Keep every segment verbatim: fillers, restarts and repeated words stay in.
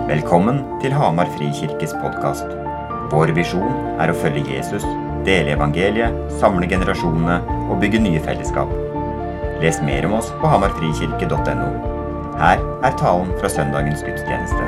Velkommen til Hamar Frikirkes podcast. Vår visjon er å følge Jesus, dele evangeliet, samle generasjonene og bygge nye fellesskap. Les mer om oss på hamarfrikirke punktum no. Her er talen fra søndagens gudstjeneste.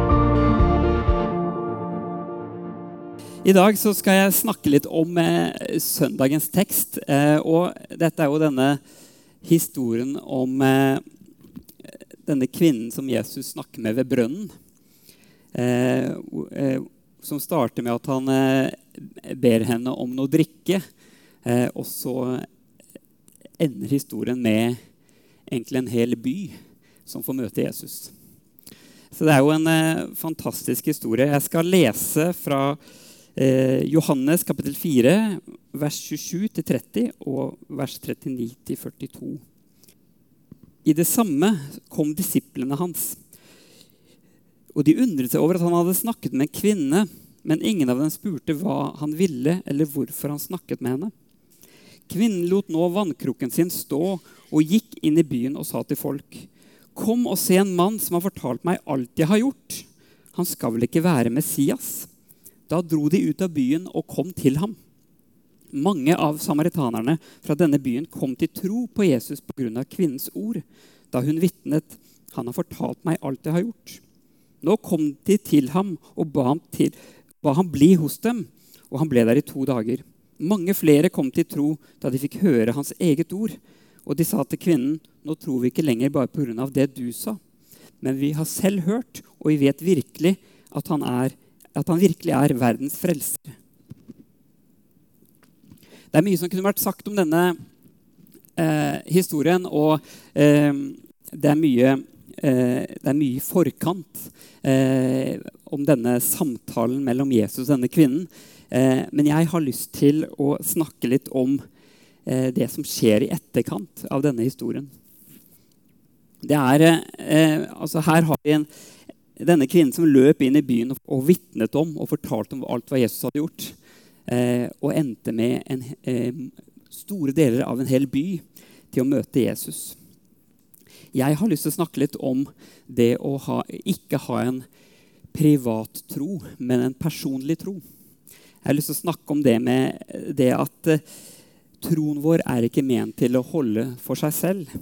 I dag så skal jeg snakke litt om eh, søndagens tekst, eh, og dette er jo denne historien om eh, denne kvinnen som Jesus snakker med ved brønnen, eh, eh, som starter med at han eh, ber henne om noe drikke, eh, og så ender historien med egentlig en hel by som får møte Jesus. Så det er jo en eh, fantastisk historie. Jeg skal lese fra Eh, Johannes kapittel fire, vers tjuesju til tretti og vers trettini til førtito. I det samme kom disiplene hans, og de undret seg over at han hadde snakket med en kvinne, men ingen av dem spurte hva han ville eller hvorfor han snakket med henne. Kvinnen lot nå vannkrukken sin stå og gikk inn i byen og sa til folk: «Kom og se en mann som har fortalt meg alt jeg har gjort. Han skal vel ikke være Messias?» Da dro de ut av byen og kom til ham. Mange av samaritanerne fra denne byen kom til tro på Jesus på grunn av kvinnens ord, da hun vittnet: «Han har fortalt meg alt jeg har gjort.» Nå kom de til ham og ba ham, til, ba ham bli hos dem, og han ble der i to dager. Mange flere kom til tro da de fikk høre hans eget ord, og de sa til kvinnen: «Nå tror vi ikke lenger bare på grunn av det du sa, men vi har selv hørt, og vi vet virkelig at han er at han virkelig er verdens frelser.» Det er mye som kunne vært sagt om denne eh, historien, og eh, det, er mye, eh, det er mye i forkant eh, om denne samtalen mellom Jesus og denne kvinnen. Eh, men jeg har lyst til å snakke litt om eh, det som skjer i etterkant av denne historien. Det er, eh, altså her har vi en denne kvinnen som løp inn i byen og vittnet om og fortalte om alt hva Jesus hadde gjort, eh, og endte med en, eh, store deler av en hel by til å møte Jesus. Jeg har lyst til å snakke litt om det å ha, ikke ha en privat tro, men en personlig tro. Jeg har lyst til å snakke om det med det at eh, troen vår er ikke ment til å holde for seg selv.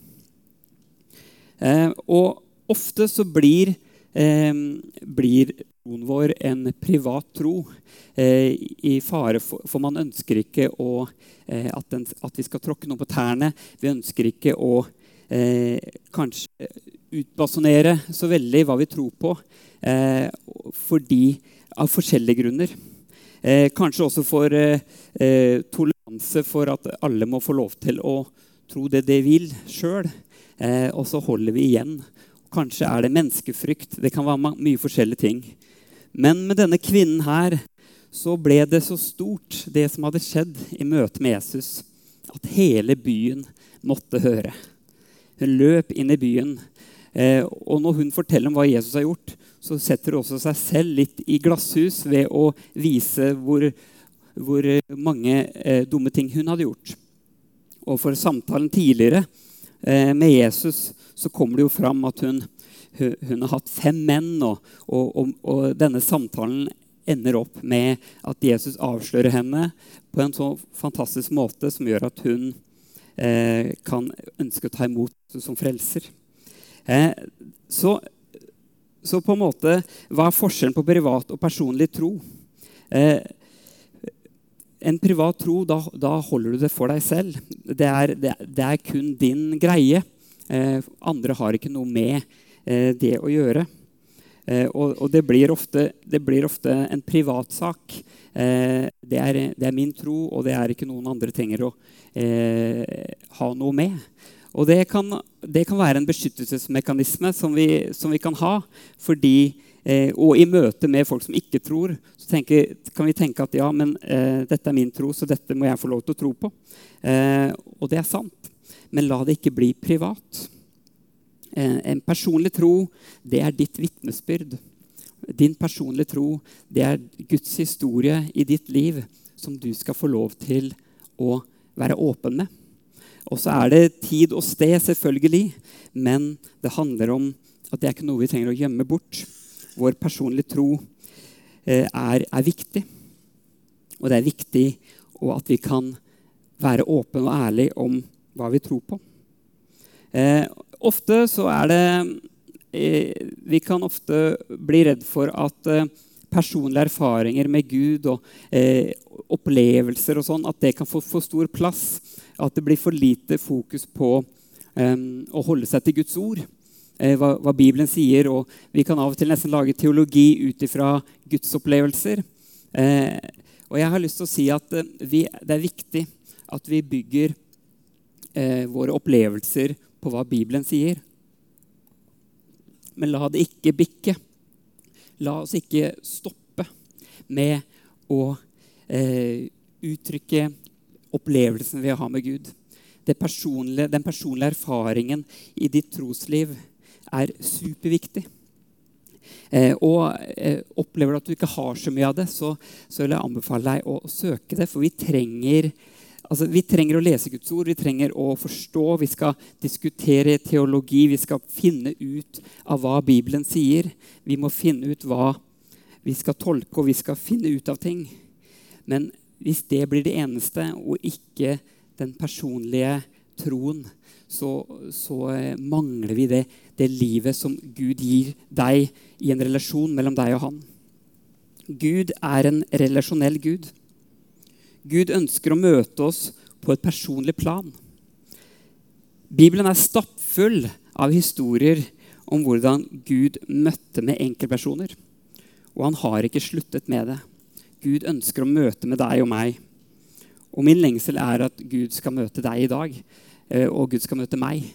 Eh, og ofte så blir Eh, blir troen vår en privat tro eh, i fare for, for man ønsker ikke å, eh, at, den, at vi skal tråkke noe på tærne. Vi ønsker ikke å eh, kanskje utbasunere så veldig hva vi tror på, eh, fordi av forskjellige grunner. Eh, kanskje også for eh, toleranse for at alle må få lov til å tro det de vil selv, eh, og så holder vi igjen. Kanskje er det menneskefrykt. Det kan være mye forskjellige ting. Men med denne kvinnen her så ble det så stort, det som hadde skjedd i møte med Jesus, at hele byen måtte høre. Hun løp inn i byen, eh, og når hun forteller om hva Jesus har gjort, så setter hun også seg selv litt i glasshus ved å vise hvor, hvor mange eh, dumme ting hun hadde gjort. Og for samtalen tidligere eh, med Jesus så kommer det jo fram at hun, hun har hatt fem menn, og, og, og denne samtalen ender opp med at Jesus avslører henne på en så fantastisk måte som gjør at hun eh, kan ønske å ta imot som frelser. Eh, så, så på en måte, hva er forskjellen på privat og personlig tro? Eh, en privat tro, da, da holder du det for deg selv. Det er, det, det er kun din greie. Eh, andre har ikke noe med eh, det å gjøre. Eh, og, og det, blir ofte, det blir ofte en privat sak. Eh, det, er, det er min tro, og det er ikke noen andre trenger å eh, ha noe med. Og det kan, det kan være en beskyttelsesmekanisme som vi, som vi kan ha, fordi, eh, og i møte med folk som ikke tror, så tenker, kan vi tenke at ja, men eh, dette er min tro, så dette må jeg få lov til å tro på. Eh, og det er sant. Men la det ikke bli privat. En personlig tro, det er ditt vittnesbyrd. Din personlige tro, det er Guds historie i ditt liv som du skal få lov til å være åpen med. Og så er det tid og sted selvfølgelig, men det handler om at det er ikke noe vi trenger å gjemme bort. vår personlige tro eh, er, er viktig. Og det er viktig og at vi kan være åpne og ærlige om hva vi tror på. Eh, ofte så er det eh, Vi kan ofte bli redd for at eh, personlige erfaringer med Gud og eh, opplevelser og sånn, at det kan få for stor plass. At det blir for lite fokus på eh, å holde seg til Guds ord. Eh, hva, hva Bibelen sier. Og vi kan av og til nesten lage teologi ut ifra Guds opplevelser. Eh, og jeg har lyst til å si at eh, vi, det er viktig at vi bygger eh, våre opplevelser på hva Bibelen sier. Men la det ikke bikke. La oss ikke stoppe med å eh, uttrykke opplevelsen vi har med Gud. Det personlige, den personlige erfaringen i ditt trosliv er superviktig. Eh, og eh, opplever du at du ikke har så mye av det, så, så vil jeg anbefale deg å, å søke det, for vi trenger Altså, vi trenger å lese Guds ord, vi trenger å forstå, vi skal diskutere teologi, vi skal finne ut av hva Bibelen sier. Vi må finne ut hva vi skal tolke, og vi skal finne ut av ting. Men hvis det blir det eneste, og ikke den personlige troen, så, så mangler vi det, det livet som Gud gir deg i en relasjon mellom deg og han. Gud er en relasjonell Gud. Gud ønsker å møte oss på et personlig plan. Bibelen er stappfull av historier om hvordan Gud møtte med enkeltpersoner. Og han har ikke sluttet med det. Gud ønsker å møte med deg og meg. Og min lengsel er at Gud skal møte deg i dag, og Gud skal møte meg.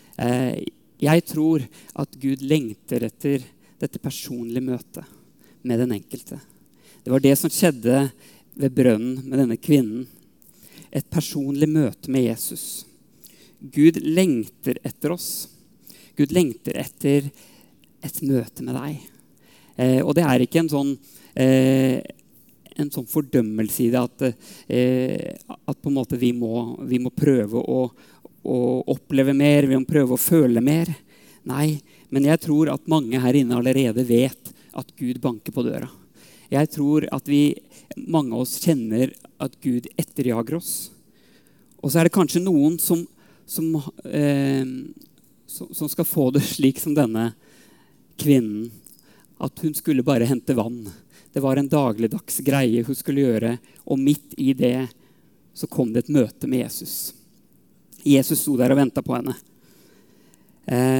Jeg tror at Gud lengter etter dette personlige møtet med den enkelte. Det var det som skjedde ved brønnen med denne kvinnen. Et personlig møte med Jesus. Gud lengter etter oss. Gud lengter etter et møte med deg. Eh, og det er ikke en sånn, eh, en sånn fordømmelse i det at, eh, at på en måte vi må, vi må prøve å, å oppleve mer, vi må prøve å føle mer. Nei, men jeg tror at mange her inne allerede vet at Gud banker på døra. Jeg tror at vi mange av oss kjenner at Gud etterjager oss. Og så er det kanskje noen som, som, eh, som, som skal få det slik som denne kvinnen. At hun skulle bare hente vann. Det var en dagligdags greie hun skulle gjøre. Og midt i det så kom det et møte med Jesus. Jesus sto der og ventet på henne. Eh,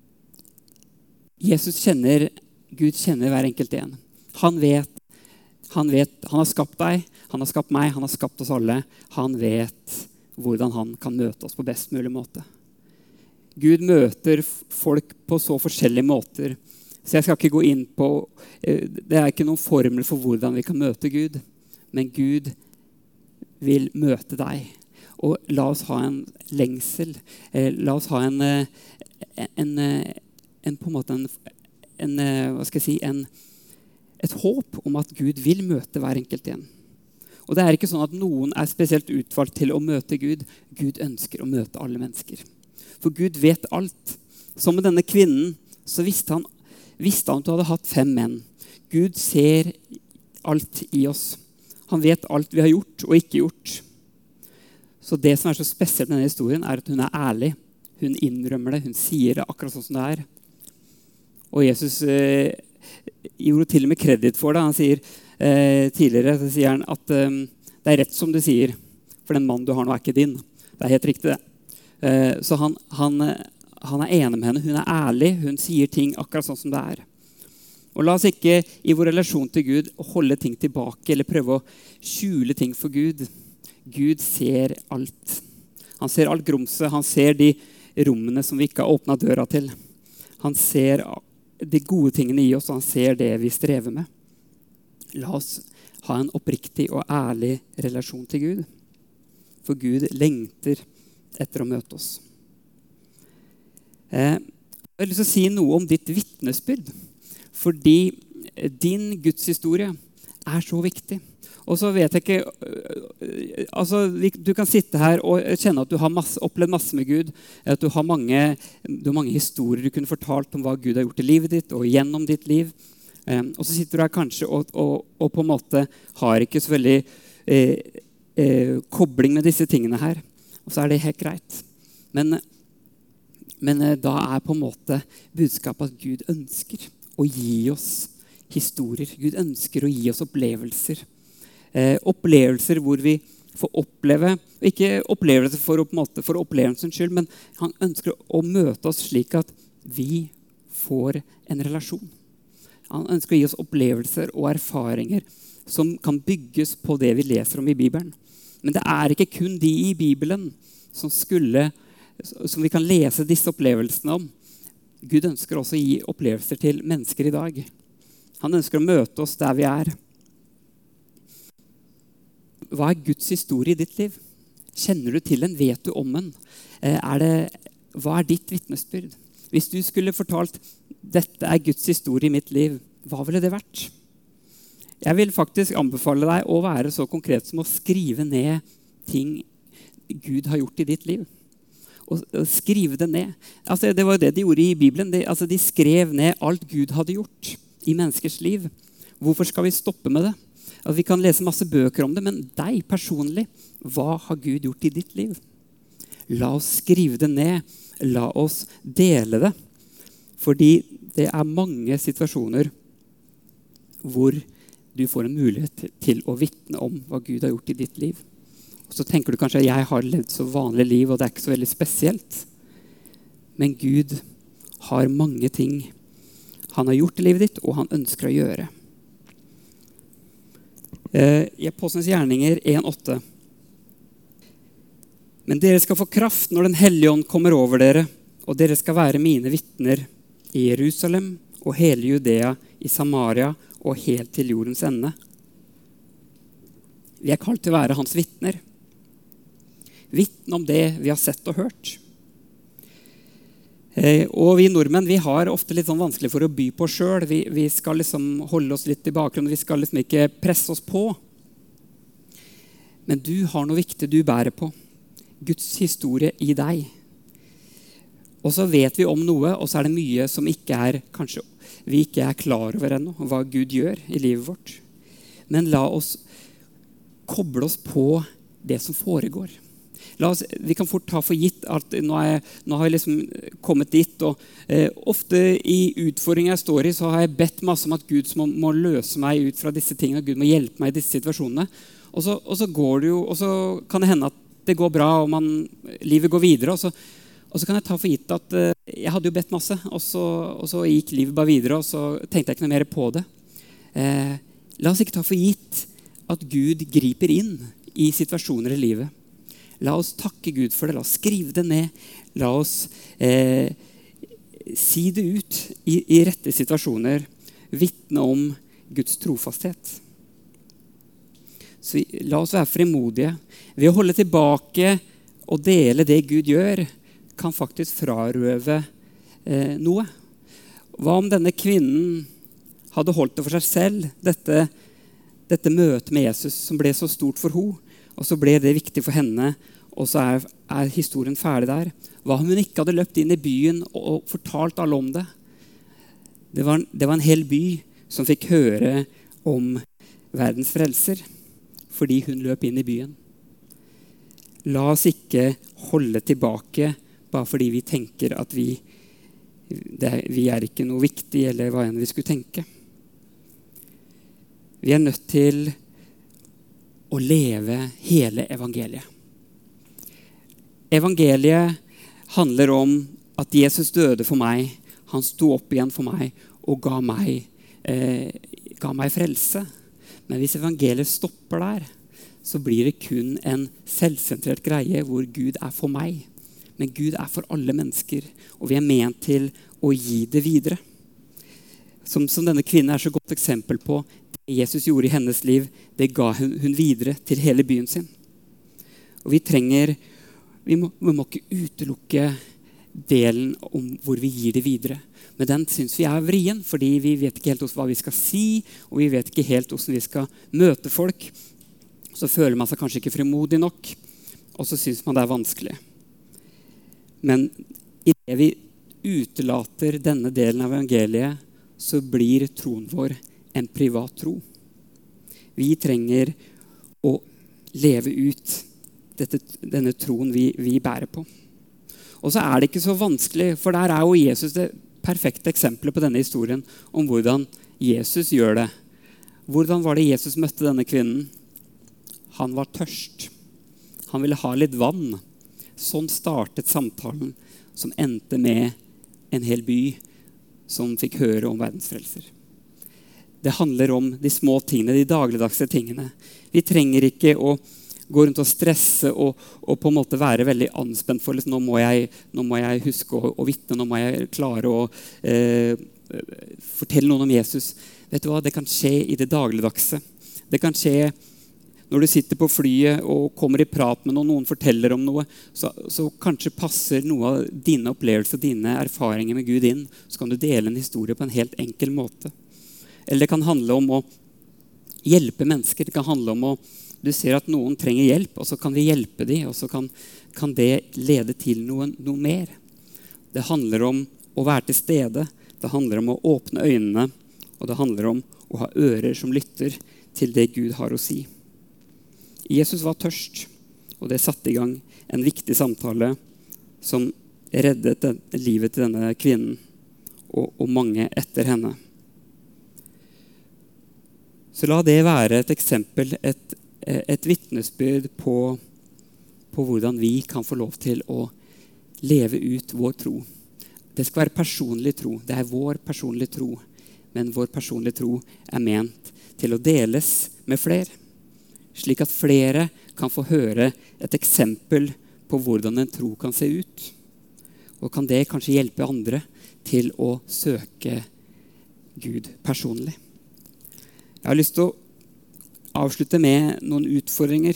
Jesus kjenner, Gud kjenner hver enkelt en. Han vet Han vet, han har skapt deg, han har skapt meg, han har skapt oss alle. Han vet hvordan han kan møte oss på best mulig måte. Gud møter folk på så forskjellige måter. Så jeg skal ikke gå inn på, det er ikke noen formel for hvordan vi kan møte Gud. Men Gud vil møte deg. Og la oss ha en lengsel. La oss ha en, en, en på en måte en, en, hva skal jeg si, en et håp om at Gud vil møte hver enkelt igjen. Og det er ikke sånn at noen er spesielt utvalgt til å møte Gud. Gud ønsker å møte alle mennesker. For Gud vet alt. Som med denne kvinnen, så visste han, visste han at du hadde hatt fem menn. Gud ser alt i oss. Han vet alt vi har gjort og ikke gjort. Så det som er så spesielt med denne historien, er at hun er ærlig. Hun innrømmer det, hun sier det akkurat sånn som det er. Og Jesus eh, gjorde til og med kreditt for det. Han sier eh, tidligere så sier han at eh, det er rett som du sier, for den mannen du har nå er ikke din. Det er helt riktig det. Eh, så han, han, han er enig med henne. Hun er ærlig. Hun sier ting akkurat sånn som det er. Og la oss ikke i vår relasjon til Gud holde ting tilbake eller prøve å skjule ting for Gud. Gud ser alt. Han ser alt grumset. Han ser de rommene som vi ikke har åpnet døra til. Han ser de gode tingene i oss, og han ser det vi strever med. La oss ha en oppriktig og ærlig relasjon til Gud. For Gud lengter etter å møte oss. Eh, jeg har lyst til å si noe om ditt vitnesbyrd. Fordi din gudshistorie er så viktig. Og så vet jeg ikke, altså du kan sitte her og kjenne at du har masse, opplevd masse med Gud, at du har mange, du har mange historier du kunne fortalt om hva Gud har gjort i livet ditt og gjennom ditt liv. Eh, og så sitter du her kanskje og, og, og på en måte har ikke så veldig eh, eh, kobling med disse tingene her. Og så er det helt greit. Men, men eh, da er på en måte budskapet at Gud ønsker å gi oss historier. Gud ønsker å gi oss opplevelser. Eh, opplevelser hvor vi får oppleve, ikke opplevelser for, på en måte, for opplevelsens skyld, men han ønsker å møte oss slik at vi får en relasjon. Han ønsker å gi oss opplevelser og erfaringer som kan bygges på det vi leser om i Bibelen. Men det er ikke kun de i Bibelen som, skulle, som vi kan lese disse opplevelsene om. Gud ønsker også å gi opplevelser til mennesker i dag. Han ønsker å møte oss der vi er. Hva er Guds historie i ditt liv? Kjenner du til den? Vet du om den? Er det, hva er ditt vitnesbyrd? Hvis du skulle fortalt dette er Guds historie i mitt liv, hva ville det vært? Jeg vil faktisk anbefale deg å være så konkret som å skrive ned ting Gud har gjort i ditt liv. Og, og skrive det ned. Altså, det var jo det de gjorde i Bibelen. De, altså, de skrev ned alt Gud hadde gjort i menneskers liv. Hvorfor skal vi stoppe med det? At vi kan lese masse bøker om det, men deg personlig, hva har Gud gjort i ditt liv? La oss skrive det ned. La oss dele det. Fordi det er mange situasjoner hvor du får en mulighet til å vitne om hva Gud har gjort i ditt liv. Og så tenker du kanskje at jeg har levd så vanlig liv, og det er ikke så veldig spesielt. Men Gud har mange ting han har gjort i livet ditt, og han ønsker å gjøre. I Apostelens gjerninger en åtte. Men dere skal få kraft når den hellige ånd kommer over dere, og dere skal være mine vitner i Jerusalem og hele Judea, i Samaria og helt til jordens ende. Vi er kalt til å være hans vitner. Vitne om det vi har sett og hørt. Og vi nordmenn, vi har ofte litt sånn vanskelig for å by på selv. Vi, vi skal liksom holde oss litt i bakgrunnen, vi skal liksom ikke presse oss på. Men du har noe viktig du bærer på. Guds historie i deg. Og så vet vi om noe, og så er det mye som ikke er, kanskje vi ikke er klar over ennå, hva Gud gjør i livet vårt. Men la oss koble oss på det som foregår. La oss, vi kan fort ta for gitt at nå, er, nå har jeg liksom kommet dit, og eh, ofte i utfordringer jeg står i, så har jeg bedt masse om at Gud må, må løse meg ut fra disse tingene, Gud må hjelpe meg i disse situasjonene. Og så, og så går det jo, og så kan det hende at det går bra, og man, livet går videre, og så, og så kan jeg ta for gitt at eh, jeg hadde jo bedt masse, og så, og så gikk livet bare videre, og så tenkte jeg ikke noe mer på det. Eh, la oss ikke ta for gitt at Gud griper inn i situasjoner i livet. La oss takke Gud for det, la oss skrive det ned, la oss eh, si det ut i, i rette situasjoner, vitne om Guds trofasthet. Så la oss være frimodige. Ved å holde tilbake og dele det Gud gjør, kan faktisk frarøve eh, noe. Hva om denne kvinnen hadde holdt det for seg selv, dette, dette møtet med Jesus som ble så stort for henne, og så ble det viktig for henne, og så er, er historien ferdig der. Hva om hun ikke hadde løpt inn i byen og, og fortalt alle om det? Det var, det var en hel by som fikk høre om verdens frelser, fordi hun løp inn i byen. La oss ikke holde tilbake bare fordi vi tenker at vi, det, vi er ikke noe viktig, eller hva enn vi skulle tenke. Vi er nødt til å leve hele evangeliet. Evangeliet handler om at Jesus døde for meg, han sto opp igjen for meg og ga meg, eh, ga meg frelse. Men hvis evangeliet stopper der, så blir det kun en selvsentrert greie hvor Gud er for meg. Men Gud er for alle mennesker, og vi er ment til å gi det videre. Som, som denne kvinnen er så godt eksempel på, Jesus gjorde i hennes liv, det ga hun, hun videre til hele byen sin. Og vi trenger, vi må, vi må ikke utelukke delen om hvor vi gir det videre. Men den synes vi er vrien, fordi vi vet ikke helt hva vi skal si, og vi vet ikke helt hvordan vi skal møte folk. Så føler man seg kanskje ikke frimodig nok, og så synes man det er vanskelig. Men i det vi utelater denne delen av evangeliet, så blir troen vår en privat tro. Vi trenger å leve ut dette, denne troen vi, vi bærer på. Og så er det ikke så vanskelig, for der er jo Jesus det perfekte eksempelet på denne historien om hvordan Jesus gjør det. Hvordan var det Jesus møtte denne kvinnen? Han var tørst. Han ville ha litt vann. Sånn startet samtalen som endte med en hel by som fikk høre om verdensfrelser. Det handler om de små tingene, de dagligdagse tingene. Vi trenger ikke å gå rundt og stresse og, og på en måte være veldig anspent for liksom, nå, må jeg, nå må jeg huske å, å vitne, nå må jeg klare å eh, fortelle noen om Jesus. Vet du hva? Det kan skje i det dagligdagse. Det kan skje når du sitter på flyet og kommer i prat med noen, noen forteller om noe, så, så kanskje passer noe av dine opplevelser, dine erfaringer med Gud inn, så kan du dele en historie på en helt enkel måte. Eller det kan handle om å hjelpe mennesker. Det kan handle om å du ser at noen trenger hjelp, og så kan vi hjelpe dem, og så kan, kan det lede til noe, noe mer. Det handler om å være til stede, det handler om å åpne øynene, og det handler om å ha ører som lytter til det Gud har å si. Jesus var tørst, og det satte i gang en viktig samtale som reddet den, livet til denne kvinnen, og, og mange etter henne. Så la det være et eksempel, et et vittnesbyrd på, på hvordan vi kan få lov til å leve ut vår tro. Det skal være personlig tro. Det er vår personlige tro. Men vår personlige tro er ment til å deles med flere. Slik at flere kan få høre et eksempel på hvordan en tro kan se ut. Og kan det kanskje hjelpe andre til å søke Gud personlig. Jeg har lyst til å avslutte med noen utfordringer.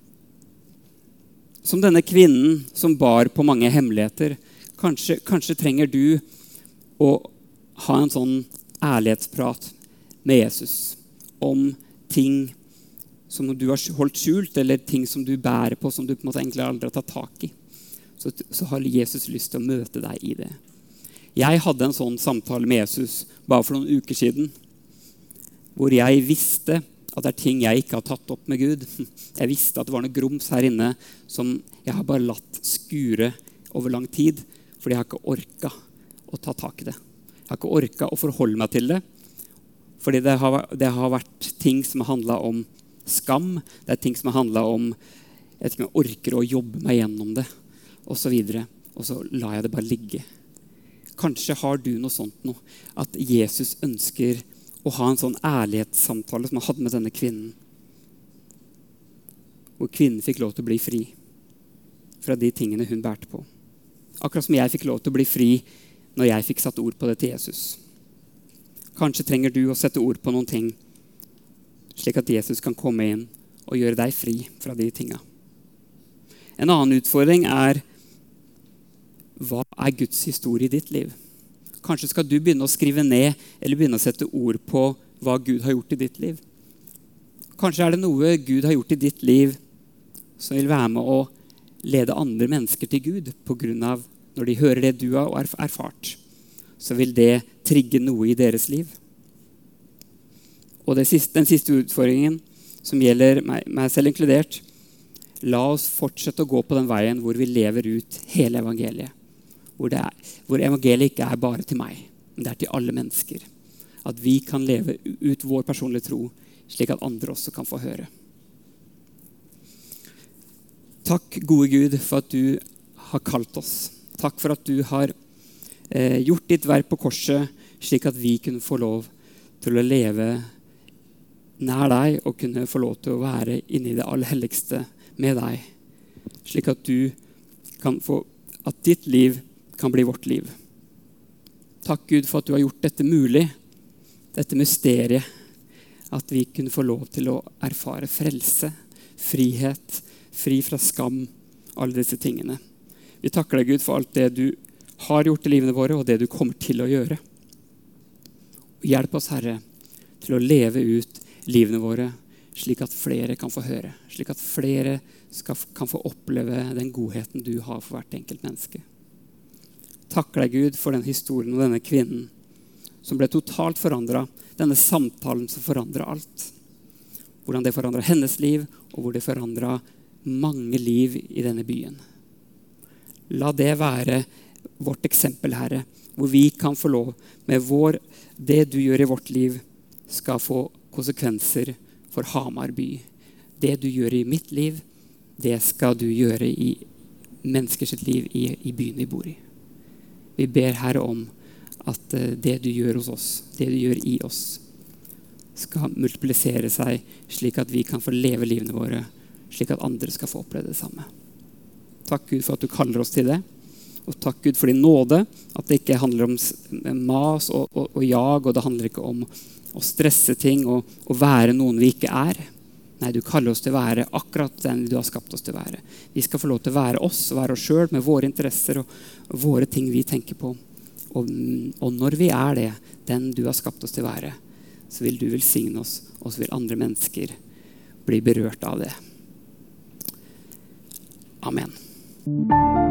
Som denne kvinnen som bar på mange hemmeligheter. Kanskje, kanskje trenger du å ha en sånn ærlighetsprat med Jesus om ting som du har holdt skjult, eller ting som du bærer på, som du på en måte egentlig aldri har tatt tak i. Så, så har Jesus lyst til å møte deg i det. Jeg hadde en sånn samtale med Jesus bare for noen uker siden, hvor jeg visste at det er ting jeg ikke har tatt opp med Gud. Jeg visste at det var noe grums her inne som jeg har bare latt skure over lang tid, fordi jeg har ikke orket å ta tak i det. Jeg har ikke orket å forholde meg til det, fordi det har, det har vært ting som har handlet om skam, det er ting som har handlet om jeg vet ikke om jeg orker å jobbe meg gjennom det, og så videre. Og så lar jeg det bare ligge. Kanskje har du noe sånt nå, at Jesus ønsker å ha en sånn ærlighetssamtale som han hadde med denne kvinnen. Hvor kvinnen fikk lov til å bli fri fra de tingene hun bærte på. Akkurat som jeg fikk lov til å bli fri når jeg fikk satt ord på det til Jesus. Kanskje trenger du å sette ord på noen ting, slik at Jesus kan komme inn og gjøre deg fri fra de tingene. En annen utfordring er, hva er Guds historie i ditt liv? Kanskje skal du begynne å skrive ned eller begynne å sette ord på hva Gud har gjort i ditt liv. Kanskje er det noe Gud har gjort i ditt liv som vil være med å lede andre mennesker til Gud på grunn av når de hører det du har erfart, så vil det trigge noe i deres liv. Og det siste, den siste utfordringen som gjelder meg, meg selv inkludert, la oss fortsette å gå på den veien hvor vi lever ut hele evangeliet. Hvor, det er, hvor evangeliet ikke er bare til meg, men det er til alle mennesker. At vi kan leve ut vår personlige tro, slik at andre også kan få høre. Takk, gode Gud, for at du har kalt oss. Takk for at du har eh, gjort ditt verk på korset, slik at vi kunne få lov til å leve nær deg, og kunne få lov til å være inne i det aller helligste med deg. Slik at du kan få, at ditt liv kan bli vårt liv. Takk Gud for at du har gjort dette mulig, dette mysteriet, at vi kunne få lov til å erfare frelse, frihet, fri fra skam, alle disse tingene. Vi takker deg Gud for alt det du har gjort i livene våre, og det du kommer til å gjøre. Og hjelp oss Herre til å leve ut livene våre, slik at flere kan få høre, slik at flere skal, kan få oppleve den godheten du har for hvert enkelt menneske. Takker deg Gud for den historien om denne kvinnen som ble totalt forandret. Denne samtalen som forandret alt. Hvordan det forandret hennes liv, og hvor det forandret mange liv i denne byen. La det være vårt eksempel, Herre, hvor vi kan få lov med vår, det du gjør i vårt liv, skal få konsekvenser for Hamar by. Det du gjør i mitt liv, det skal du gjøre i menneskers liv i, i byen vi bor i. Vi ber Herre om at det du gjør hos oss, det du gjør i oss, skal multiplisere seg slik at vi kan få leve livene våre, slik at andre skal få oppleve det samme. Takk Gud for at du kaller oss til det, og takk Gud for din nåde, at det ikke handler om mas og, og, og jag, og det handler ikke om å stresse ting og, og være noen vi ikke er. Nei, du kaller oss til å være akkurat den du har skapt oss til å være. Vi skal få lov til å være oss, være oss selv med våre interesser og, og våre ting vi tenker på. Og, og når vi er det, den du har skapt oss til å være, så vil du velsigne oss, og så vil andre mennesker bli berørt av det. Amen.